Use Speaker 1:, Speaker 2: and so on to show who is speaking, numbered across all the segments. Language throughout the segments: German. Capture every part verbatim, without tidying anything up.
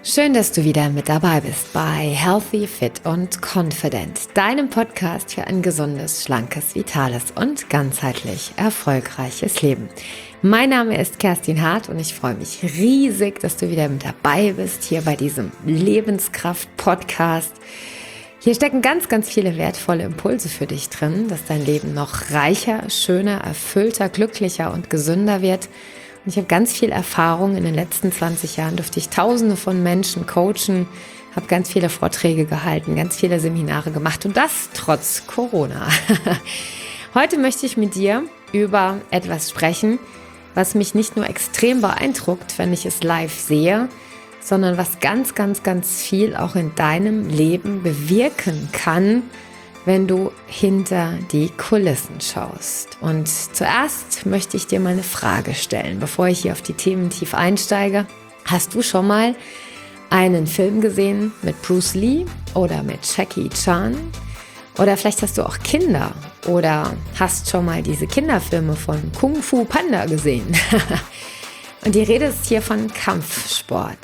Speaker 1: Schön, dass du wieder mit dabei bist bei Healthy, Fit und Confident, deinem Podcast für ein gesundes, schlankes, vitales und ganzheitlich erfolgreiches Leben. Mein Name ist Kerstin Hart und ich freue mich riesig, dass du wieder mit dabei bist hier bei diesem Lebenskraft-Podcast. Hier stecken ganz, ganz viele wertvolle Impulse für dich drin, dass dein Leben noch reicher, schöner, erfüllter, glücklicher und gesünder wird. Und ich habe ganz viel Erfahrung. In den letzten zwanzig Jahren durfte ich Tausende von Menschen coachen, habe ganz viele Vorträge gehalten, ganz viele Seminare gemacht und das trotz Corona. Heute möchte ich mit dir über etwas sprechen, was mich nicht nur extrem beeindruckt, wenn ich es live sehe, sondern was ganz, ganz, ganz viel auch in deinem Leben bewirken kann, wenn du hinter die Kulissen schaust. Und zuerst möchte ich dir mal eine Frage stellen, bevor ich hier auf die Themen tief einsteige. Hast du schon mal einen Film gesehen mit Bruce Lee oder mit Jackie Chan? Oder vielleicht hast du auch Kinder oder hast schon mal diese Kinderfilme von Kung Fu Panda gesehen. Und die Rede ist hier von Kampfsport.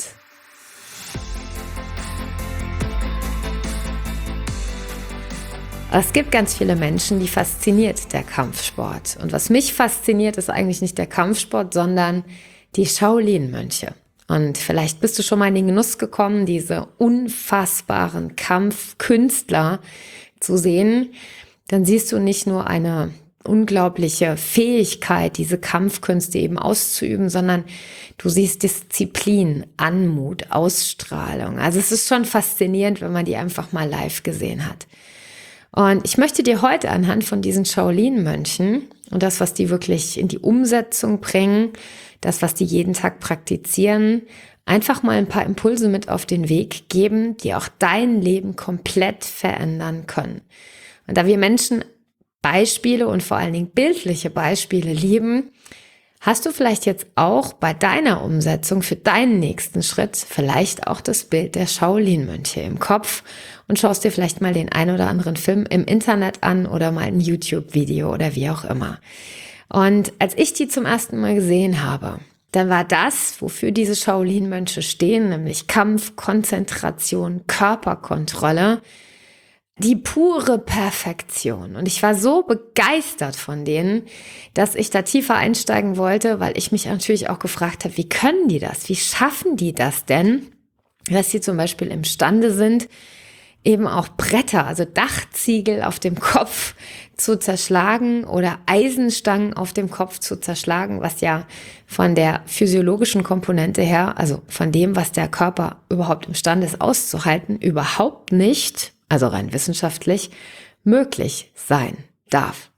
Speaker 1: Es gibt ganz viele Menschen, die fasziniert der Kampfsport. Und was mich fasziniert, ist eigentlich nicht der Kampfsport, sondern die Shaolin-Mönche. Und vielleicht bist du schon mal in den Genuss gekommen, diese unfassbaren Kampfkünstler zu sehen. Dann siehst du nicht nur eine unglaubliche Fähigkeit, diese Kampfkünste eben auszuüben, sondern du siehst Disziplin, Anmut, Ausstrahlung. Also es ist schon faszinierend, wenn man die einfach mal live gesehen hat. Und ich möchte dir heute anhand von diesen Shaolin-Mönchen und das, was die wirklich in die Umsetzung bringen, das, was die jeden Tag praktizieren, einfach mal ein paar Impulse mit auf den Weg geben, die auch dein Leben komplett verändern können. Und da wir Menschen Beispiele und vor allen Dingen bildliche Beispiele lieben, hast du vielleicht jetzt auch bei deiner Umsetzung für deinen nächsten Schritt vielleicht auch das Bild der Shaolin-Mönche im Kopf und schaust dir vielleicht mal den ein oder anderen Film im Internet an oder mal ein YouTube-Video oder wie auch immer. Und als ich die zum ersten Mal gesehen habe, dann war das, wofür diese Shaolin-Mönche stehen, nämlich Kampf, Konzentration, Körperkontrolle, die pure Perfektion. Und ich war so begeistert von denen, dass ich da tiefer einsteigen wollte, weil ich mich natürlich auch gefragt habe, wie können die das? Wie schaffen die das denn, dass sie zum Beispiel imstande sind, eben auch Bretter, also Dachziegel auf dem Kopf zu zerschlagen oder Eisenstangen auf dem Kopf zu zerschlagen, was ja von der physiologischen Komponente her, also von dem, was der Körper überhaupt imstande ist auszuhalten, überhaupt nicht, also rein wissenschaftlich, möglich sein darf.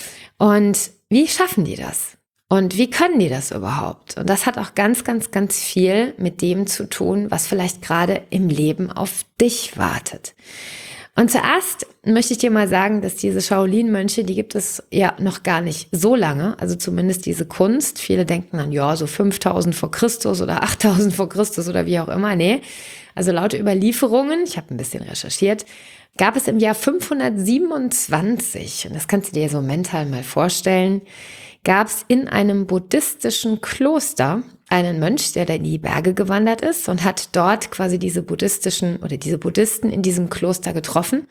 Speaker 1: Und wie schaffen die das? Und wie können die das überhaupt? Und das hat auch ganz, ganz, ganz viel mit dem zu tun, was vielleicht gerade im Leben auf dich wartet. Und zuerst möchte ich dir mal sagen, dass diese Shaolin-Mönche, die gibt es ja noch gar nicht so lange, also zumindest diese Kunst. Viele denken dann, ja, so fünftausend vor Christus oder achttausend vor Christus oder wie auch immer. Nee, also laut Überlieferungen, ich habe ein bisschen recherchiert, gab es im Jahr fünfhundertsiebenundzwanzig, und das kannst du dir so mental mal vorstellen, gab es in einem buddhistischen Kloster einen Mönch, der da in die Berge gewandert ist und hat dort quasi diese buddhistischen oder diese Buddhisten in diesem Kloster getroffen.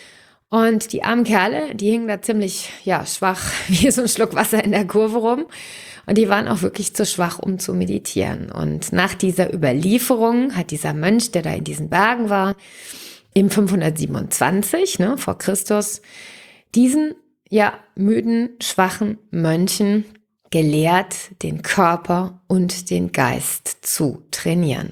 Speaker 1: Und die armen Kerle, die hingen da ziemlich, ja, schwach wie so ein Schluck Wasser in der Kurve rum. Und die waren auch wirklich zu schwach, um zu meditieren. Und nach dieser Überlieferung hat dieser Mönch, der da in diesen Bergen war, im fünfhundertsiebenundzwanzig, ne, vor Christus, diesen ja, müden, schwachen Mönchen gelehrt, den Körper und den Geist zu trainieren.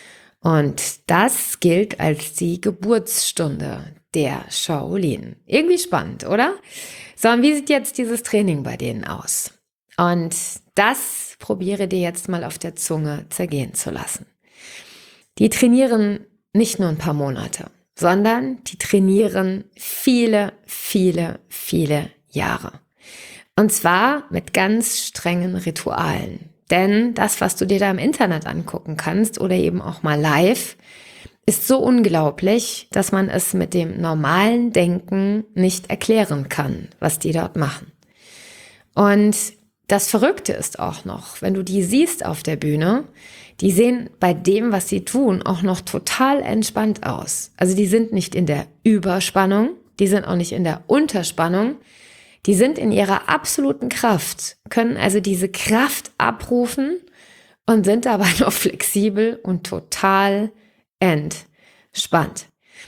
Speaker 1: Und das gilt als die Geburtsstunde der Shaolin. Irgendwie spannend, oder? So, und wie sieht jetzt dieses Training bei denen aus? Und das probiere dir jetzt mal auf der Zunge zergehen zu lassen. Die trainieren nicht nur ein paar Monate, sondern die trainieren viele, viele, viele Jahre. Und zwar mit ganz strengen Ritualen. Denn das, was du dir da im Internet angucken kannst oder eben auch mal live, ist so unglaublich, dass man es mit dem normalen Denken nicht erklären kann, was die dort machen. Und das Verrückte ist auch noch, wenn du die siehst auf der Bühne, die sehen bei dem, was sie tun, auch noch total entspannt aus. Also die sind nicht in der Überspannung, die sind auch nicht in der Unterspannung, die sind in ihrer absoluten Kraft, können also diese Kraft abrufen und sind dabei noch flexibel und total entspannt.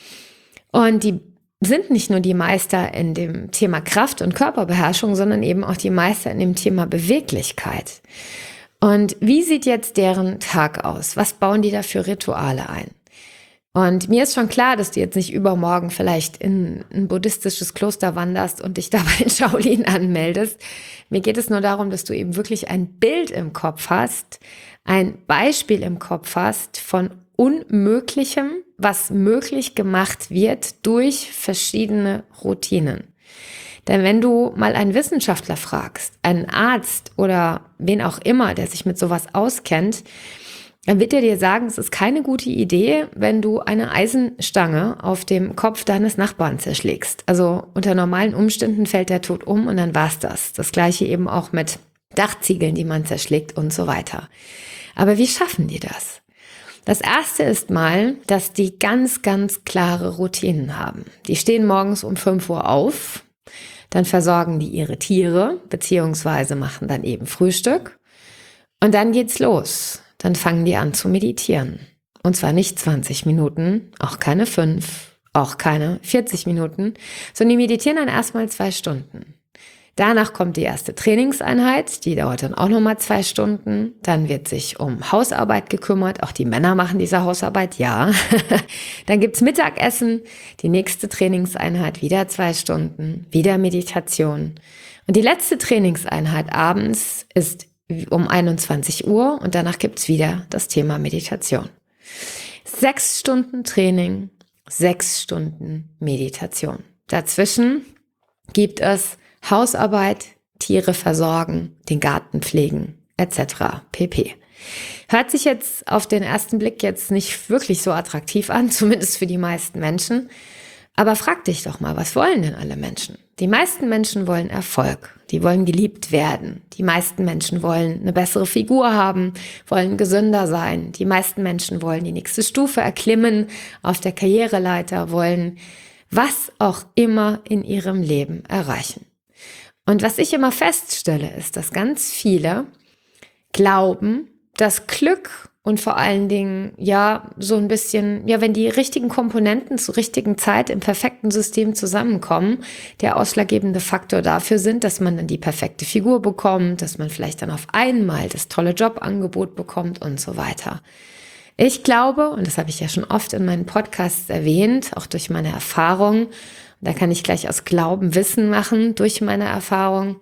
Speaker 1: Und die sind nicht nur die Meister in dem Thema Kraft und Körperbeherrschung, sondern eben auch die Meister in dem Thema Beweglichkeit. Und wie sieht jetzt deren Tag aus? Was bauen die da für Rituale ein? Und mir ist schon klar, dass du jetzt nicht übermorgen vielleicht in ein buddhistisches Kloster wanderst und dich dabei in Shaolin anmeldest. Mir geht es nur darum, dass du eben wirklich ein Bild im Kopf hast, ein Beispiel im Kopf hast von Unmöglichem, was möglich gemacht wird durch verschiedene Routinen. Denn wenn du mal einen Wissenschaftler fragst, einen Arzt oder wen auch immer, der sich mit sowas auskennt, dann wird er dir sagen, es ist keine gute Idee, wenn du eine Eisenstange auf dem Kopf deines Nachbarn zerschlägst. Also unter normalen Umständen fällt der tot um und dann war's das. Das gleiche eben auch mit Dachziegeln, die man zerschlägt und so weiter. Aber wie schaffen die das? Das erste ist mal, dass die ganz, ganz klare Routinen haben. Die stehen morgens um fünf Uhr auf, dann versorgen die ihre Tiere, beziehungsweise machen dann eben Frühstück. Und dann geht's los. Dann fangen die an zu meditieren. Und zwar nicht zwanzig Minuten, auch keine fünf, auch keine vierzig Minuten, sondern die meditieren dann erstmal zwei Stunden. Danach kommt die erste Trainingseinheit, die dauert dann auch nochmal zwei Stunden. Dann wird sich um Hausarbeit gekümmert, auch die Männer machen diese Hausarbeit, ja. Dann gibt's Mittagessen, die nächste Trainingseinheit, wieder zwei Stunden, wieder Meditation. Und die letzte Trainingseinheit abends ist um einundzwanzig Uhr und danach gibt's wieder das Thema Meditation. Sechs Stunden Training, sechs Stunden Meditation. Dazwischen gibt es Hausarbeit, Tiere versorgen, den Garten pflegen, et cetera pp. Hört sich jetzt auf den ersten Blick jetzt nicht wirklich so attraktiv an, zumindest für die meisten Menschen. Aber frag dich doch mal, was wollen denn alle Menschen? Die meisten Menschen wollen Erfolg, die wollen geliebt werden. Die meisten Menschen wollen eine bessere Figur haben, wollen gesünder sein. Die meisten Menschen wollen die nächste Stufe erklimmen auf der Karriereleiter, wollen was auch immer in ihrem Leben erreichen. Und was ich immer feststelle, ist, dass ganz viele glauben, dass Glück und vor allen Dingen, ja, so ein bisschen, ja, wenn die richtigen Komponenten zur richtigen Zeit im perfekten System zusammenkommen, der ausschlaggebende Faktor dafür sind, dass man dann die perfekte Figur bekommt, dass man vielleicht dann auf einmal das tolle Jobangebot bekommt und so weiter. Ich glaube, und das habe ich ja schon oft in meinen Podcasts erwähnt, auch durch meine Erfahrung, da kann ich gleich aus Glauben Wissen machen durch meine Erfahrung,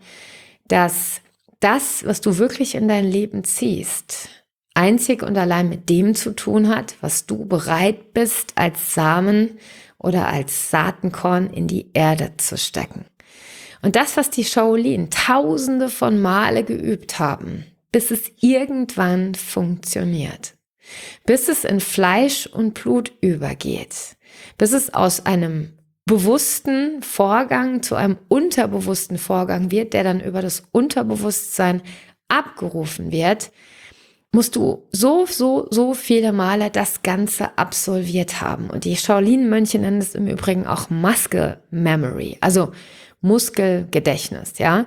Speaker 1: dass das, was du wirklich in dein Leben ziehst, einzig und allein mit dem zu tun hat, was du bereit bist, als Samen oder als Saatenkorn in die Erde zu stecken. Und das, was die Shaolin tausende von Male geübt haben, bis es irgendwann funktioniert, bis es in Fleisch und Blut übergeht, bis es aus einem bewussten Vorgang zu einem unterbewussten Vorgang wird, der dann über das Unterbewusstsein abgerufen wird, musst du so, so, so viele Male das Ganze absolviert haben. Und die Shaolin-Mönche nennen es im Übrigen auch Muscle Memory, also Muskelgedächtnis, ja.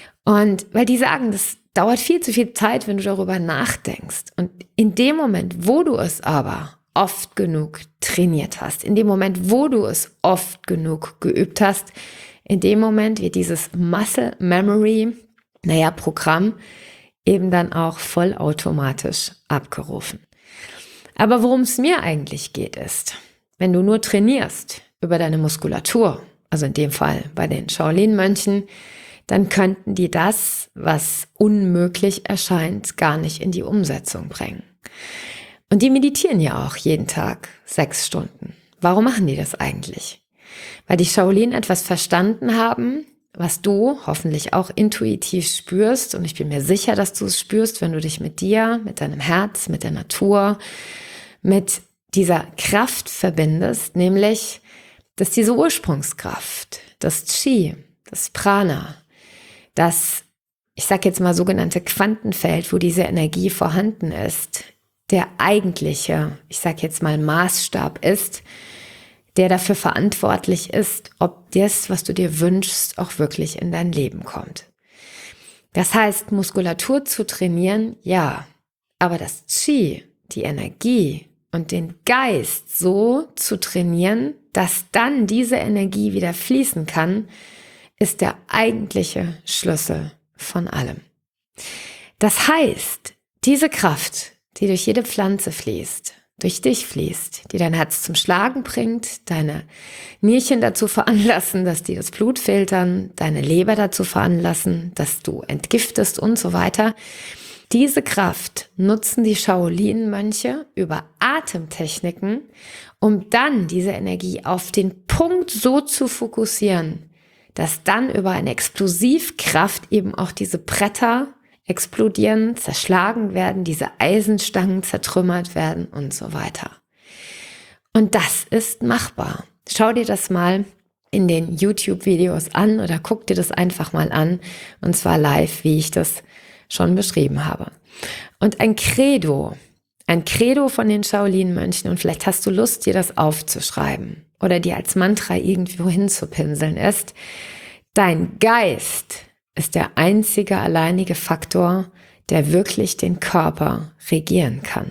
Speaker 1: Und weil die sagen, das dauert viel zu viel Zeit, wenn du darüber nachdenkst. Und in dem Moment, wo du es aber oft genug trainiert hast, in dem Moment, wo du es oft genug geübt hast, in dem Moment wird dieses Muscle Memory, naja, Programm, eben dann auch vollautomatisch abgerufen. Aber worum es mir eigentlich geht, ist, wenn du nur trainierst über deine Muskulatur, also in dem Fall bei den Shaolin-Mönchen, dann könnten die das, was unmöglich erscheint, gar nicht in die Umsetzung bringen. Und die meditieren ja auch jeden Tag sechs Stunden. Warum machen die das eigentlich? Weil die Shaolin etwas verstanden haben, was du hoffentlich auch intuitiv spürst. Und ich bin mir sicher, dass du es spürst, wenn du dich mit dir, mit deinem Herz, mit der Natur, mit dieser Kraft verbindest, nämlich, dass diese Ursprungskraft, das Qi, das Prana, das ich sage jetzt mal sogenannte Quantenfeld, wo diese Energie vorhanden ist, der eigentliche, ich sage jetzt mal Maßstab ist, der dafür verantwortlich ist, ob das, was du dir wünschst, auch wirklich in dein Leben kommt. Das heißt, Muskulatur zu trainieren, ja, aber das Qi, die Energie und den Geist so zu trainieren, dass dann diese Energie wieder fließen kann, ist der eigentliche Schlüssel von allem. Das heißt, diese Kraft, die durch jede Pflanze fließt, durch dich fließt, die dein Herz zum Schlagen bringt, deine Nierchen dazu veranlassen, dass die das Blut filtern, deine Leber dazu veranlassen, dass du entgiftest und so weiter. Diese Kraft nutzen die Shaolin-Mönche über Atemtechniken, um dann diese Energie auf den Punkt so zu fokussieren, dass dann über eine Explosivkraft eben auch diese Bretter explodieren, zerschlagen werden, diese Eisenstangen zertrümmert werden und so weiter. Und das ist machbar. Schau dir das mal in den YouTube-Videos an oder guck dir das einfach mal an, und zwar live, wie ich das schon beschrieben habe. Und ein Credo, ein Credo von den Shaolin-Mönchen, und vielleicht hast du Lust, dir das aufzuschreiben oder dir als Mantra irgendwo hinzupinseln, ist: Dein Geist ist der einzige alleinige Faktor, der wirklich den Körper regieren kann.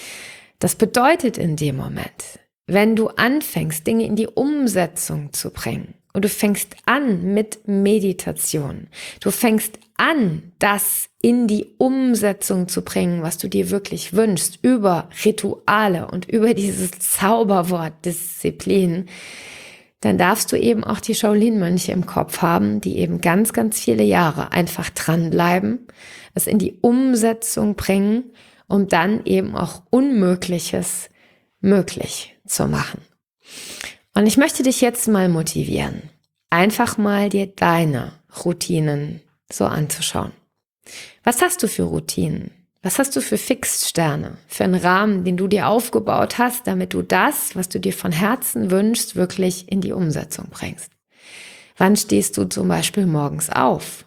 Speaker 1: Das bedeutet in dem Moment, wenn du anfängst, Dinge in die Umsetzung zu bringen, und du fängst an mit Meditation, du fängst an, das in die Umsetzung zu bringen, was du dir wirklich wünschst, über Rituale und über dieses Zauberwort Disziplin, dann darfst du eben auch die Shaolin-Mönche im Kopf haben, die eben ganz, ganz viele Jahre einfach dranbleiben, es in die Umsetzung bringen, um dann eben auch Unmögliches möglich zu machen. Und ich möchte dich jetzt mal motivieren, einfach mal dir deine Routinen so anzuschauen. Was hast du für Routinen? Was hast du für Fixsterne, für einen Rahmen, den du dir aufgebaut hast, damit du das, was du dir von Herzen wünschst, wirklich in die Umsetzung bringst? Wann stehst du zum Beispiel morgens auf?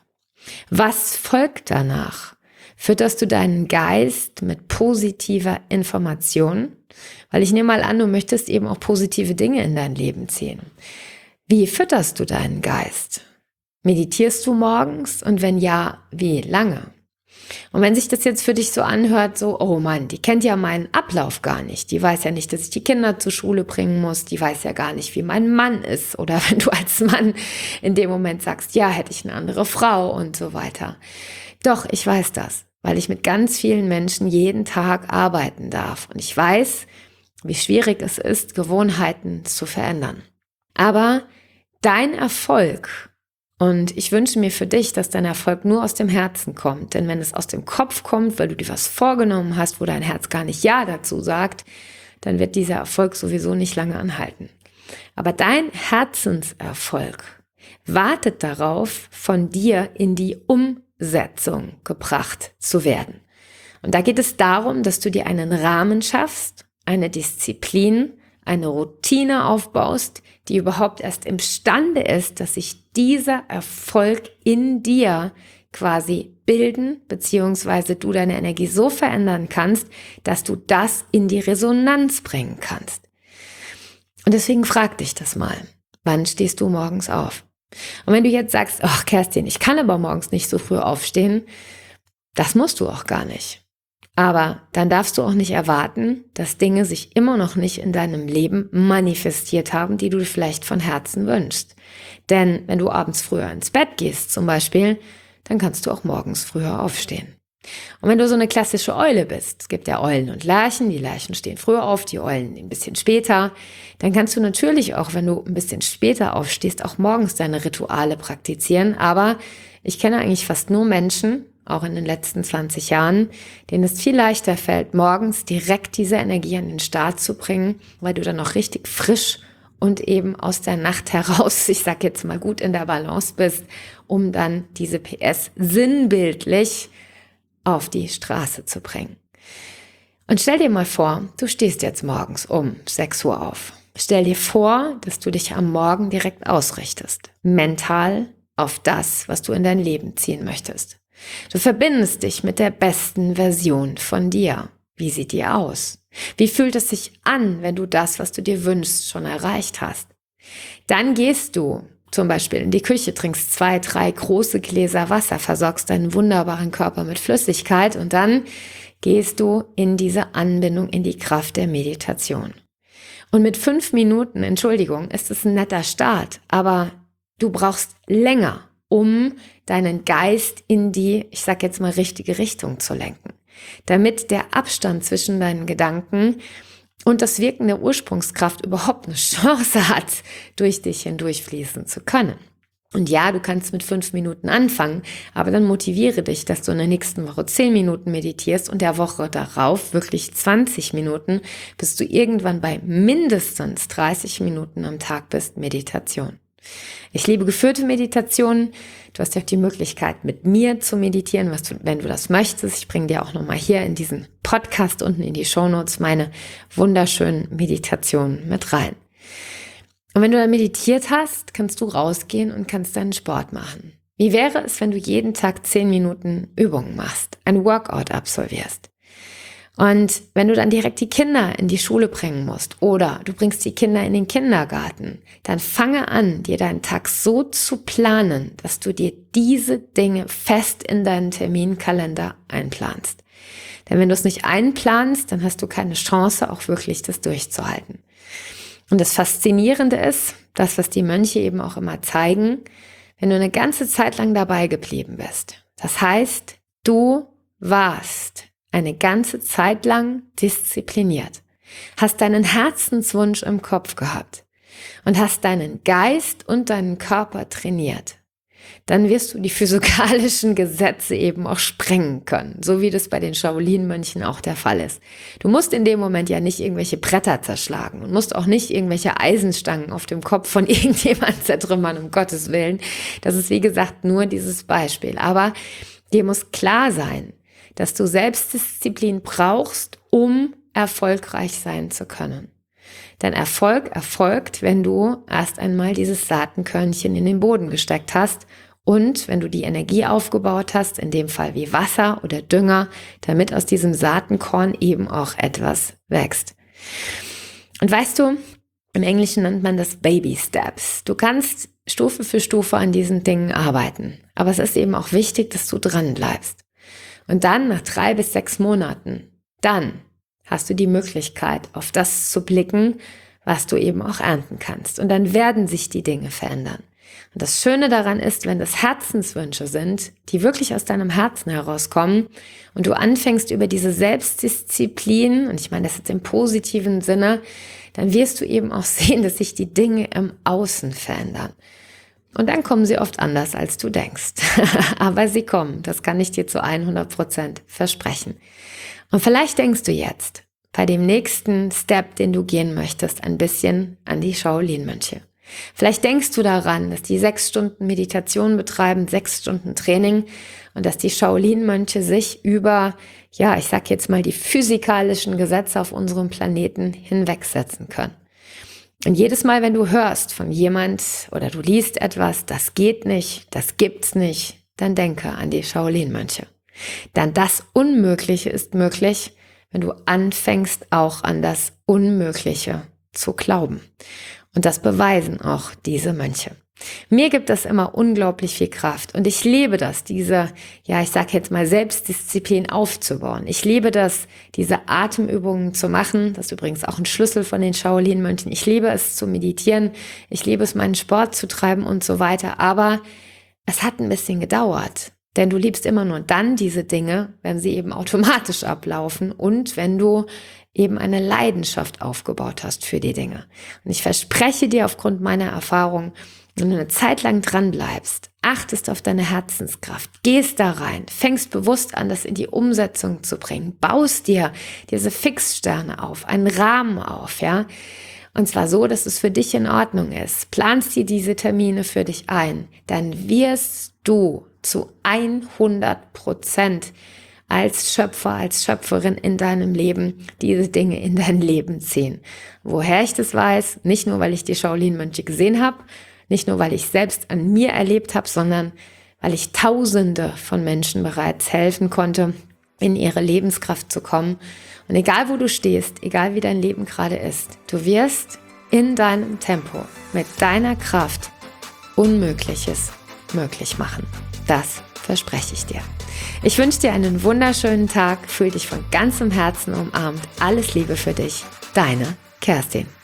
Speaker 1: Was folgt danach? Fütterst du deinen Geist mit positiver Information? Weil ich nehme mal an, du möchtest eben auch positive Dinge in dein Leben ziehen. Wie fütterst du deinen Geist? Meditierst du morgens? Und wenn ja, wie lange? Und wenn sich das jetzt für dich so anhört, so, oh Mann, die kennt ja meinen Ablauf gar nicht. Die weiß ja nicht, dass ich die Kinder zur Schule bringen muss. Die weiß ja gar nicht, wie mein Mann ist. Oder wenn du als Mann in dem Moment sagst, ja, hätte ich eine andere Frau und so weiter. Doch, ich weiß das, weil ich mit ganz vielen Menschen jeden Tag arbeiten darf. Und ich weiß, wie schwierig es ist, Gewohnheiten zu verändern. Aber dein Erfolg, und ich wünsche mir für dich, dass dein Erfolg nur aus dem Herzen kommt. Denn wenn es aus dem Kopf kommt, weil du dir was vorgenommen hast, wo dein Herz gar nicht Ja dazu sagt, dann wird dieser Erfolg sowieso nicht lange anhalten. Aber dein Herzenserfolg wartet darauf, von dir in die Umsetzung gebracht zu werden. Und da geht es darum, dass du dir einen Rahmen schaffst, eine Disziplin, eine Routine aufbaust, die überhaupt erst imstande ist, dass sich dieser Erfolg in dir quasi bilden, beziehungsweise du deine Energie so verändern kannst, dass du das in die Resonanz bringen kannst. Und deswegen frag dich das mal. Wann stehst du morgens auf? Und wenn du jetzt sagst, ach Kerstin, ich kann aber morgens nicht so früh aufstehen, das musst du auch gar nicht. Aber dann darfst du auch nicht erwarten, dass Dinge sich immer noch nicht in deinem Leben manifestiert haben, die du dir vielleicht von Herzen wünschst. Denn wenn du abends früher ins Bett gehst zum Beispiel, dann kannst du auch morgens früher aufstehen. Und wenn du so eine klassische Eule bist, es gibt ja Eulen und Lerchen, die Lerchen stehen früher auf, die Eulen ein bisschen später, dann kannst du natürlich auch, wenn du ein bisschen später aufstehst, auch morgens deine Rituale praktizieren. Aber ich kenne eigentlich fast nur Menschen, auch in den letzten zwanzig Jahren, denen es viel leichter fällt, morgens direkt diese Energie an den Start zu bringen, weil du dann noch richtig frisch und eben aus der Nacht heraus, ich sag jetzt mal gut in der Balance bist, um dann diese P S sinnbildlich auf die Straße zu bringen. Und stell dir mal vor, du stehst jetzt morgens um sechs Uhr auf. Stell dir vor, dass du dich am Morgen direkt ausrichtest, mental auf das, was du in dein Leben ziehen möchtest. Du verbindest dich mit der besten Version von dir. Wie sieht die aus? Wie fühlt es sich an, wenn du das, was du dir wünschst, schon erreicht hast? Dann gehst du zum Beispiel in die Küche, trinkst zwei, drei große Gläser Wasser, versorgst deinen wunderbaren Körper mit Flüssigkeit und dann gehst du in diese Anbindung, in die Kraft der Meditation. Und mit fünf Minuten, Entschuldigung, ist es ein netter Start, aber du brauchst länger, um deinen Geist in die, ich sag jetzt mal, richtige Richtung zu lenken. Damit der Abstand zwischen deinen Gedanken und das Wirken der Ursprungskraft überhaupt eine Chance hat, durch dich hindurchfließen zu können. Und ja, du kannst mit fünf Minuten anfangen, aber dann motiviere dich, dass du in der nächsten Woche zehn Minuten meditierst und der Woche darauf wirklich zwanzig Minuten, bis du irgendwann bei mindestens dreißig Minuten am Tag bist, Meditation. Ich liebe geführte Meditationen. Du hast ja auch die Möglichkeit, mit mir zu meditieren, was du, wenn du das möchtest. Ich bringe dir auch nochmal hier in diesen Podcast unten in die Shownotes meine wunderschönen Meditationen mit rein. Und wenn du dann meditiert hast, kannst du rausgehen und kannst deinen Sport machen. Wie wäre es, wenn du jeden Tag zehn Minuten Übungen machst, ein Workout absolvierst? Und wenn du dann direkt die Kinder in die Schule bringen musst oder du bringst die Kinder in den Kindergarten, dann fange an, dir deinen Tag so zu planen, dass du dir diese Dinge fest in deinen Terminkalender einplanst. Denn wenn du es nicht einplanst, dann hast du keine Chance, auch wirklich das durchzuhalten. Und das Faszinierende ist, das, was die Mönche eben auch immer zeigen, wenn du eine ganze Zeit lang dabei geblieben bist. Das heißt, du warst eine ganze Zeit lang diszipliniert, hast deinen Herzenswunsch im Kopf gehabt und hast deinen Geist und deinen Körper trainiert, dann wirst du die physikalischen Gesetze eben auch sprengen können, so wie das bei den Shaolin-Mönchen auch der Fall ist. Du musst in dem Moment ja nicht irgendwelche Bretter zerschlagen und musst auch nicht irgendwelche Eisenstangen auf dem Kopf von irgendjemandem zertrümmern, um Gottes Willen. Das ist wie gesagt nur dieses Beispiel. Aber dir muss klar sein, dass du Selbstdisziplin brauchst, um erfolgreich sein zu können. Denn Erfolg erfolgt, wenn du erst einmal dieses Saatenkörnchen in den Boden gesteckt hast und wenn du die Energie aufgebaut hast, in dem Fall wie Wasser oder Dünger, damit aus diesem Saatenkorn eben auch etwas wächst. Und weißt du, im Englischen nennt man das Baby Steps. Du kannst Stufe für Stufe an diesen Dingen arbeiten, aber es ist eben auch wichtig, dass du dran bleibst. Und dann nach drei bis sechs Monaten, dann hast du die Möglichkeit, auf das zu blicken, was du eben auch ernten kannst. Und dann werden sich die Dinge verändern. Und das Schöne daran ist, wenn das Herzenswünsche sind, die wirklich aus deinem Herzen herauskommen und du anfängst über diese Selbstdisziplin, und ich meine das jetzt im positiven Sinne, dann wirst du eben auch sehen, dass sich die Dinge im Außen verändern. Und dann kommen sie oft anders, als du denkst. Aber sie kommen, das kann ich dir zu hundert Prozent versprechen. Und vielleicht denkst du jetzt bei dem nächsten Step, den du gehen möchtest, ein bisschen an die Shaolin-Mönche. Vielleicht denkst du daran, dass die sechs Stunden Meditation betreiben, sechs Stunden Training und dass die Shaolin-Mönche sich über, ja, ich sag jetzt mal, die physikalischen Gesetze auf unserem Planeten hinwegsetzen können. Und jedes Mal, wenn du hörst von jemand oder du liest etwas, das geht nicht, das gibt's nicht, dann denke an die Shaolin-Mönche. Denn das Unmögliche ist möglich, wenn du anfängst, auch an das Unmögliche zu glauben. Und das beweisen auch diese Mönche. Mir gibt das immer unglaublich viel Kraft und ich liebe das, diese, ja, ich sage jetzt mal Selbstdisziplin aufzubauen. Ich liebe das, diese Atemübungen zu machen. Das ist übrigens auch ein Schlüssel von den Shaolin-Mönchen. Ich liebe es zu meditieren. Ich liebe es, meinen Sport zu treiben und so weiter. Aber es hat ein bisschen gedauert. Denn du liebst immer nur dann diese Dinge, wenn sie eben automatisch ablaufen und wenn du eben eine Leidenschaft aufgebaut hast für die Dinge. Und ich verspreche dir aufgrund meiner Erfahrung, wenn du eine Zeit lang dran bleibst, achtest auf deine Herzenskraft, gehst da rein, fängst bewusst an, das in die Umsetzung zu bringen, baust dir diese Fixsterne auf, einen Rahmen auf, ja, und zwar so, dass es für dich in Ordnung ist, planst dir diese Termine für dich ein, dann wirst du zu hundert Prozent als Schöpfer, als Schöpferin in deinem Leben diese Dinge in dein Leben ziehen. Woher ich das weiß, nicht nur, weil ich die Shaolin-Mönche gesehen habe, nicht nur, weil ich selbst an mir erlebt habe, sondern weil ich Tausende von Menschen bereits helfen konnte, in ihre Lebenskraft zu kommen. Und egal wo du stehst, egal wie dein Leben gerade ist, du wirst in deinem Tempo, mit deiner Kraft Unmögliches möglich machen. Das verspreche ich dir. Ich wünsche dir einen wunderschönen Tag, fühl dich von ganzem Herzen umarmt. Alles Liebe für dich, deine Kerstin.